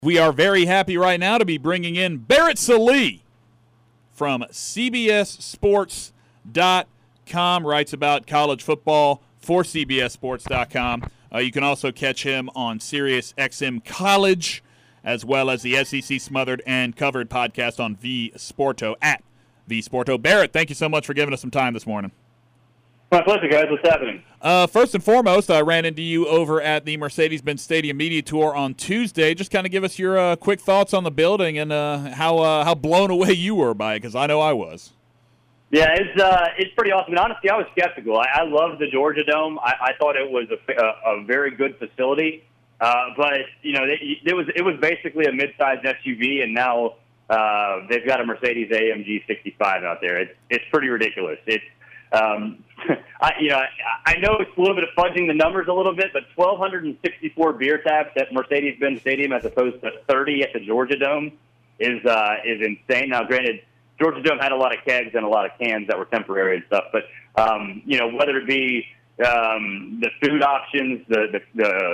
We are very happy right now to be bringing in Barrett Sallee from CBSSports.com, writes about college football for CBSSports.com. You can also catch him on SiriusXM College, as well as the SEC Smothered and Covered podcast on VSporto at VSporto. Barrett, thank you so much for giving us some time this morning. My pleasure, guys. What's happening? First and foremost, I ran into you over at the Mercedes-Benz Stadium Media Tour on Tuesday. Just kind of give us your quick thoughts on the building and how blown away you were by it, because I know I was. Yeah, it's pretty awesome. And honestly, I was skeptical. I love the Georgia Dome. I thought it was a very good facility, but you know, it was basically a mid-sized SUV, and now they've got a Mercedes-AMG 65 out there. It's pretty ridiculous. I know it's a little bit of fudging the numbers a little bit, but 1,264 beer taps at Mercedes-Benz Stadium as opposed to 30 at the Georgia Dome is insane. Now, granted, Georgia Dome had a lot of kegs and a lot of cans that were temporary and stuff, but whether it be the food options, the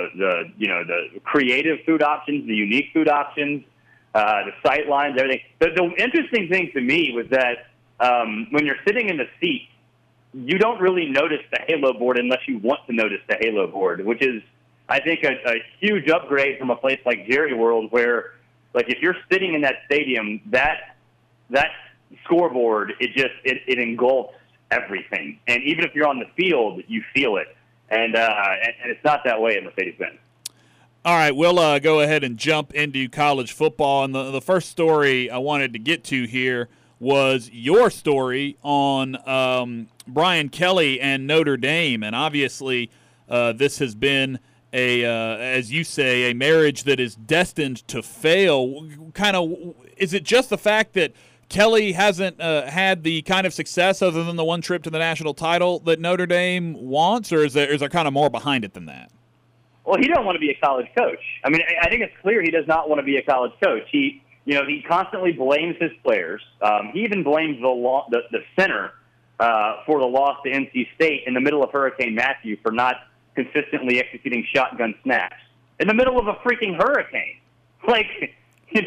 creative food options, the unique food options, the sight lines, everything. The interesting thing to me was that when you're sitting in the seat, you don't really notice the halo board unless you want to notice the halo board, which is, I think, a huge upgrade from a place like Jerry World, where, like, if you're sitting in that stadium, that scoreboard, it engulfs everything. And even if you're on the field, you feel it. And it's not that way at Mercedes-Benz. All right, we'll go ahead and jump into college football. And the first story I wanted to get to here was your story on Brian Kelly and Notre Dame. And obviously this has been, as you say, a marriage that is destined to fail. Is it just the fact that Kelly hasn't had the kind of success other than the one trip to the national title that Notre Dame wants, or is there kind of more behind it than that? Well, he don't want to be a college coach. I mean, I think it's clear he does not want to be a college coach. He constantly blames his players. He even blames the center for the loss to NC State in the middle of Hurricane Matthew for not consistently executing shotgun snaps in the middle of a freaking hurricane. Like, you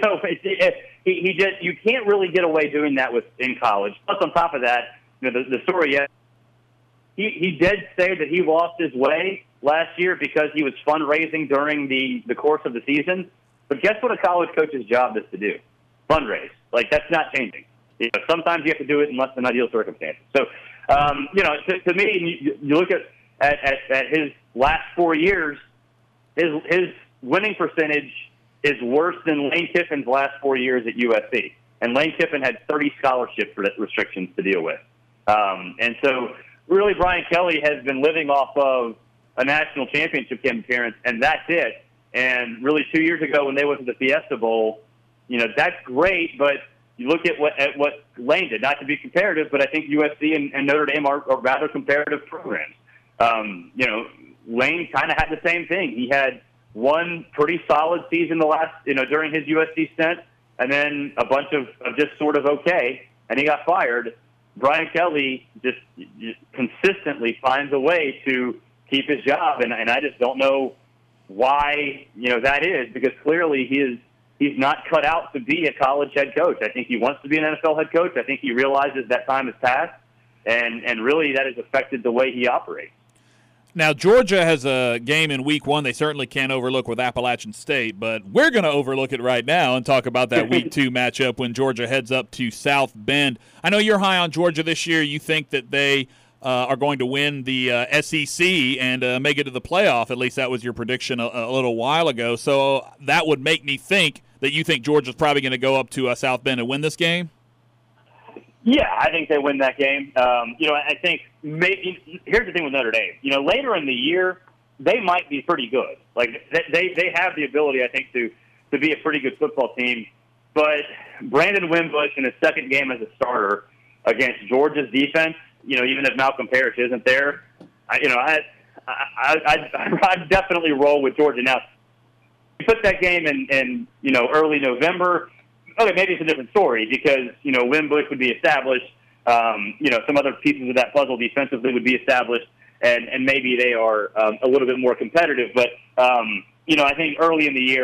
can't really get away doing that in college. Plus, on top of that, the story, he did say that he lost his way last year because he was fundraising during the course of the season. But guess what a college coach's job is to do? Fundraise. Like, that's not changing. Sometimes you have to do it in less than ideal circumstances. So, to me, you look at his last 4 years, his winning percentage is worse than Lane Kiffin's last 4 years at USC. And Lane Kiffin had 30 scholarship restrictions to deal with. And so, really, Brian Kelly has been living off of a national championship game appearance, and that's it. And really, 2 years ago when they went to the Fiesta Bowl, that's great, but you look at what Lane did. Not to be comparative, but I think USC and Notre Dame are rather comparative programs. Lane kind of had the same thing. He had one pretty solid season during his USC stint, and then a bunch of just sort of okay, and he got fired. Brian Kelly just consistently finds a way to keep his job, and I just don't know why that is, because clearly he's not cut out to be a college head coach. I think he wants to be an NFL head coach. I think he realizes that time has passed, and really that has affected the way he operates. Now, Georgia has a game in Week 1 they certainly can't overlook with Appalachian State, but we're going to overlook it right now and talk about that Week 2 matchup when Georgia heads up to South Bend. I know you're high on Georgia this year. You think that they are going to win the SEC and make it to the playoff. At least that was your prediction a little while ago. So that would make me think that you think Georgia's probably going to go up to South Bend and win this game? Yeah, I think they win that game. I think maybe here's the thing with Notre Dame. Later in the year, they might be pretty good. Like they have the ability, I think, to be a pretty good football team. But Brandon Wimbush in his second game as a starter against Georgia's defense, even if Malcolm Parrish isn't there, I'd definitely roll with Georgia. Now, you put that game in early November, okay, maybe it's a different story because, Wimbush would be established, some other pieces of that puzzle defensively would be established, and maybe they are a little bit more competitive. But, I think early in the year,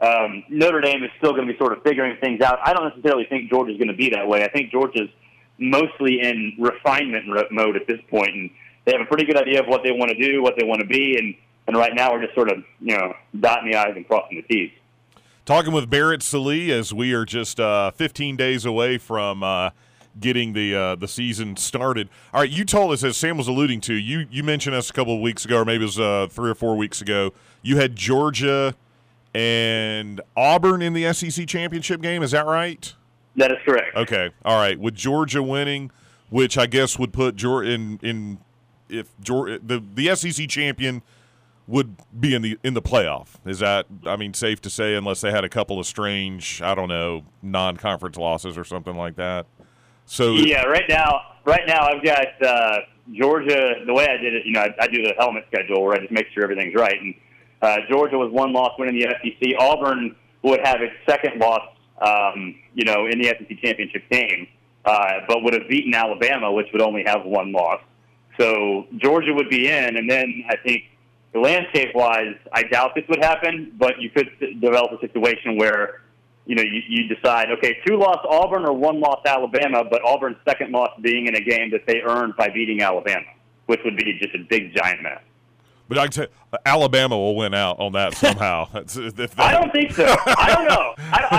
Notre Dame is still going to be sort of figuring things out. I don't necessarily think Georgia's going to be that way. I think Georgia's mostly in refinement mode at this point, and they have a pretty good idea of what they want to do, what they want to be, and right now we're just sort of, dotting the I's and crossing the T's. Talking with Barrett Sallee as we are just 15 days away from getting the season started. All right, you told us, as Sam was alluding to, you mentioned us a couple of weeks ago, or maybe it was 3 or 4 weeks ago, you had Georgia and Auburn in the SEC championship game. Is that right? That is correct. Okay, all right. With Georgia winning, which I guess would put Georgia if Georgia, the SEC champion would be in the playoff. Is that, safe to say, unless they had a couple of strange, non-conference losses or something like that? So yeah, right now I've got Georgia. The way I did it, I do the helmet schedule where I just make sure everything's right. And Georgia was 1 loss winning the SEC. Auburn would have its second loss, in the SEC championship game, but would have beaten Alabama, which would only have 1 loss. So Georgia would be in, and then I think landscape-wise, I doubt this would happen, but you could develop a situation where, you decide, okay, 2-loss Auburn or 1-loss Alabama, but Auburn's second loss being in a game that they earned by beating Alabama, which would be just a big, giant mess. But I can tell you, Alabama will win out on that somehow. I don't think so. I don't know.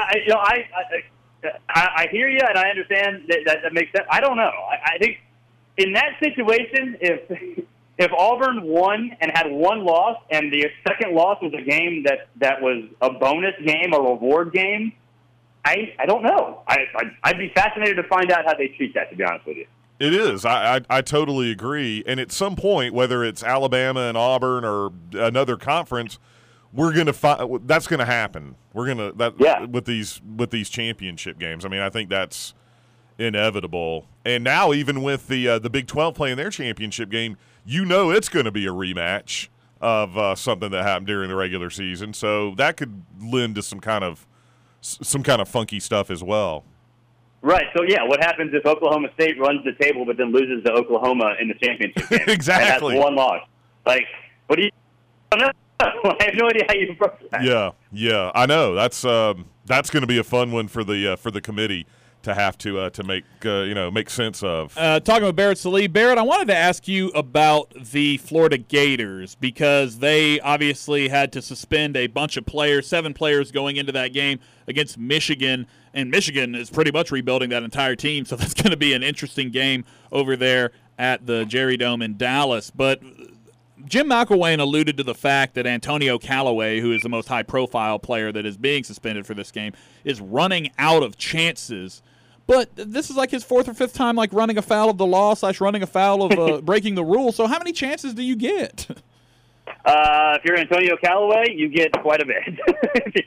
I hear you, and I understand that makes sense. I don't know. I think in that situation, if Auburn won and had 1 loss, and the second loss was a game that was a bonus game, a reward game, I don't know. I'd be fascinated to find out how they treat that, to be honest with you. It is. I totally agree. And at some point, whether it's Alabama and Auburn or another conference, we're going to find that's going to happen. We're going to with these championship games. I think that's inevitable. And now, even with the Big 12 playing their championship game, it's going to be a rematch of something that happened during the regular season. So that could lend to some kind of funky stuff as well. Right. So, what happens if Oklahoma State runs the table but then loses to Oklahoma in the championship game? Exactly. And has 1 loss. What do you – I don't know. I have no idea how you approach that. Yeah. I know. That's going to be a fun one for the committee to have to make sense of. Talking with Barrett Sallee. Barrett, I wanted to ask you about the Florida Gators because they obviously had to suspend a bunch of players, 7 players going into that game against Michigan, and Michigan is pretty much rebuilding that entire team, so that's going to be an interesting game over there at the Jerry Dome in Dallas. But Jim McElwain alluded to the fact that Antonio Callaway, who is the most high-profile player that is being suspended for this game, is running out of chances. But this is like his 4th or 5th time running afoul of the law / running afoul of breaking the rules. So how many chances do you get? If you're Antonio Callaway, you get quite a bit.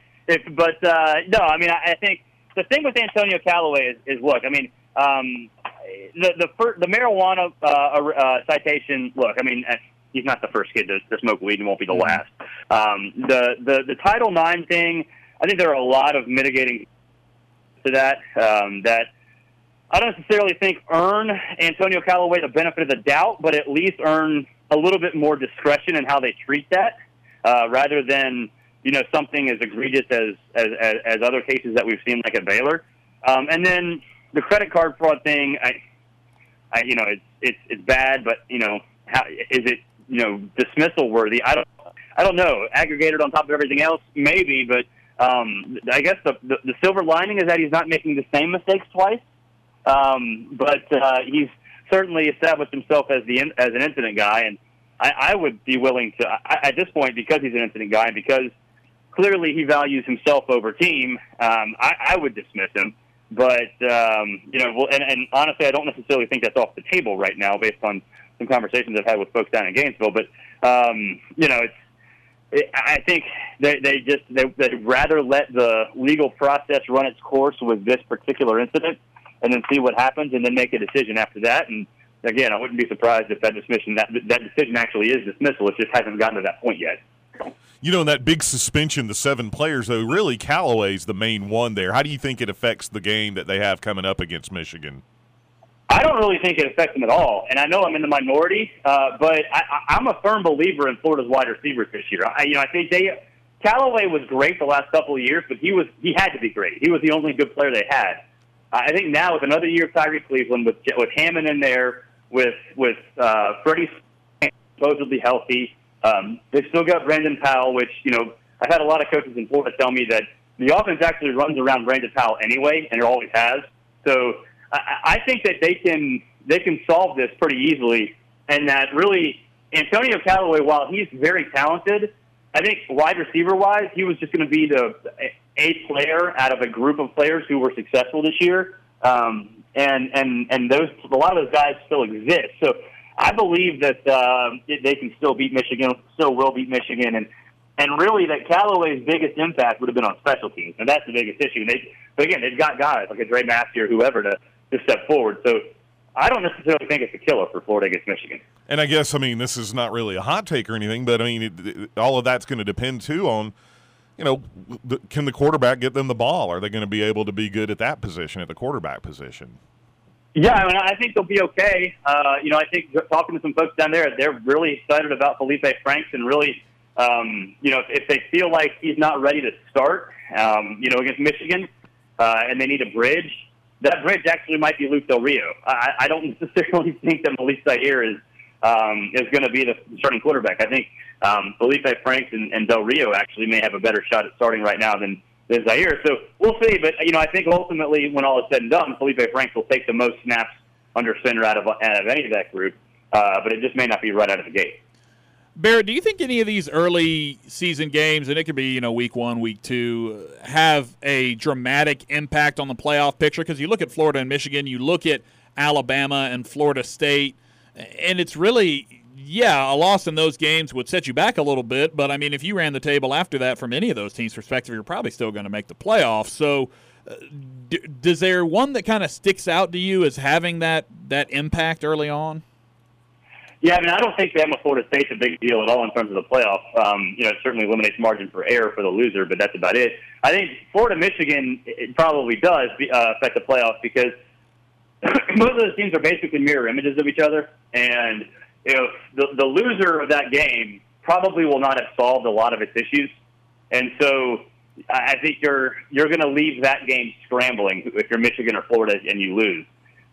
I think the thing with Antonio Callaway is look, the marijuana citation, look, he's not the first kid to smoke weed and won't be the last. The Title IX thing, I think there are a lot of mitigating to that that I don't necessarily think earn Antonio Callaway the benefit of the doubt, but at least earn a little bit more discretion in how they treat that, rather than something as egregious as other cases that we've seen like at Baylor. And then the credit card fraud thing, it's bad, but how is it dismissal worthy? I don't know. Aggregated on top of everything else, maybe, but I guess the silver lining is that he's not making the same mistakes twice. But he's certainly established himself as an incident guy, and I would be willing to at this point, because he's an incident guy and because clearly he values himself over team. I would dismiss him, but and honestly, I don't necessarily think that's off the table right now, based on some conversations I've had with folks down in Gainesville. But I think they'd rather let the legal process run its course with this particular incident, and then see what happens, and then make a decision after that. And again, I wouldn't be surprised if that decision actually is dismissal. It just hasn't gotten to that point yet. In that big suspension, the 7 players, though, really Callaway's the main one there. How do you think it affects the game that they have coming up against Michigan? I don't really think it affects them at all. And I know I'm in the minority, but I'm a firm believer in Florida's wide receivers this year. I think Callaway was great the last couple of years, but he had to be great. He was the only good player they had. I think now with another year of Tyree Cleveland, with Hammond in there, with Freddie supposedly healthy, they've still got Brandon Powell, which, I've had a lot of coaches in Florida tell me that the offense actually runs around Brandon Powell anyway, and it always has. So I think that they can solve this pretty easily, and that really Antonio Callaway, while he's very talented, I think wide receiver-wise, he was just going to be a player out of a group of players who were successful this year, and a lot of those guys still exist. So I believe that they can still beat Michigan, still will beat Michigan, and really that Callaway's biggest impact would have been on special teams, and that's the biggest issue. But again, they've got guys like a Dre Massey or whoever to step forward. So I don't necessarily think it's a killer for Florida against Michigan. And I guess, this is not really a hot take or anything, but, all of that's going to depend, too, on, can the quarterback get them the ball? Are they going to be able to be good at that position, at the quarterback position? Yeah, I think they'll be okay. I think talking to some folks down there, they're really excited about Felipe Franks and really, if they feel like he's not ready to start, against Michigan, and they need a bridge, that bridge actually might be Luke Del Rio. I don't necessarily think that Malik Zaire is going to be the starting quarterback. I think Felipe Franks and Del Rio actually may have a better shot at starting right now than Zaire. So we'll see. But, I think ultimately when all is said and done, Felipe Franks will take the most snaps under center out of any of that group. But it just may not be right out of the gate. Barrett, do you think any of these early season games, and it could be, week 1, week 2, have a dramatic impact on the playoff picture? Because you look at Florida and Michigan, you look at Alabama and Florida State, and it's really, a loss in those games would set you back a little bit. But, if you ran the table after that from any of those teams' perspective, you're probably still going to make the playoffs. So does there one that kind of sticks out to you as having that impact early on? Yeah, I don't think Bama Florida State's a big deal at all in terms of the playoff. It certainly eliminates margin for error for the loser, but that's about it. I think Florida-Michigan, it probably does affect the playoff because most of those teams are basically mirror images of each other. And the loser of that game probably will not have solved a lot of its issues. And so I think you're going to leave that game scrambling if you're Michigan or Florida and you lose.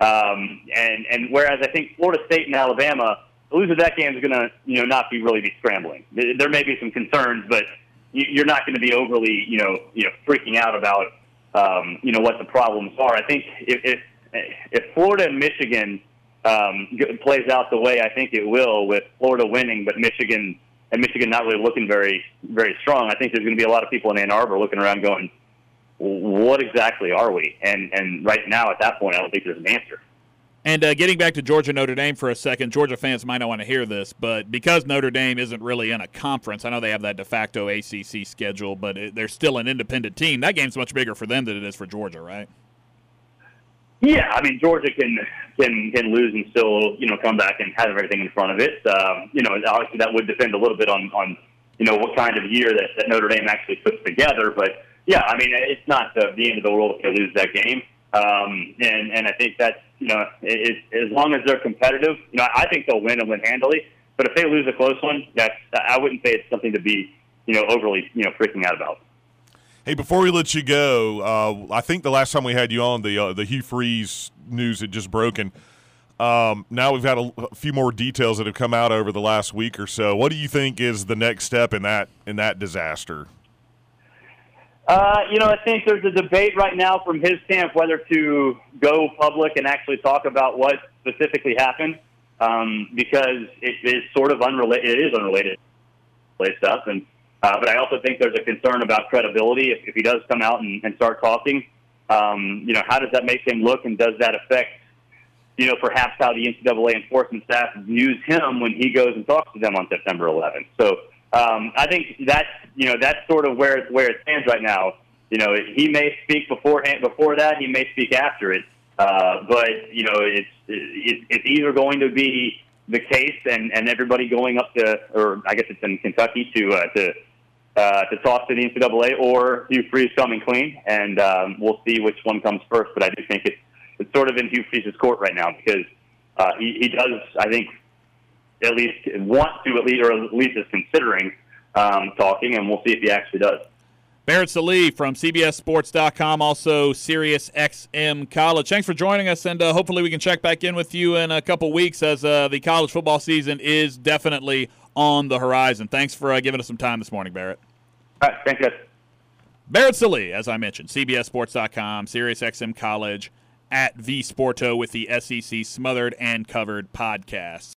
And whereas I think Florida State and Alabama, the loser of that game is going to, not really be scrambling. There may be some concerns, but you're not going to be overly, freaking out about, what the problems are. I think if Florida and Michigan plays out the way I think it will, with Florida winning, but Michigan not really looking very, very strong, I think there's going to be a lot of people in Ann Arbor looking around going, what exactly are we? And right now, at that point, I don't think there's an answer. And getting back to Georgia-Notre Dame for a second, Georgia fans might not want to hear this, but because Notre Dame isn't really in a conference, I know they have that de facto ACC schedule, but they're still an independent team. That game's much bigger for them than it is for Georgia, right? Yeah, Georgia can lose and still, come back and have everything in front of it. Obviously that would depend a little bit on what kind of year that Notre Dame actually puts together, but yeah, it's not the end of the world if they lose that game. And I think that's, as long as they're competitive, I think they'll win and win handily. But if they lose a close one, I wouldn't say it's something to be, overly, freaking out about. Hey, before we let you go, I think the last time we had you on, the Hugh Freeze news had just broken. Now we've got a few more details that have come out over the last week or so. What do you think is the next step in that disaster? I think there's a debate right now from his camp whether to go public and actually talk about what specifically happened, because it is sort of unrelated. It is unrelated stuff, and but I also think there's a concern about credibility if he does come out and start talking. How does that make him look, and does that affect, perhaps how the NCAA enforcement staff views him when he goes and talks to them on September 11th? So I think that's sort of where it stands right now. He may speak before that, he may speak after it, but it's either going to be the case and everybody going up to, or I guess it's in Kentucky to talk to the NCAA, or Hugh Freeze coming clean, and we'll see which one comes first. But I do think it's sort of in Hugh Freeze's court right now because he does, I think, at least want to, or at least is considering talking, and we'll see if he actually does. Barrett Sallee from CBSSports.com, also SiriusXM College. Thanks for joining us, and hopefully we can check back in with you in a couple weeks as the college football season is definitely on the horizon. Thanks for giving us some time this morning, Barrett. All right, thanks, guys. Barrett Sallee, as I mentioned, CBSSports.com, SiriusXM College, at VSporto with the SEC Smothered and Covered podcast.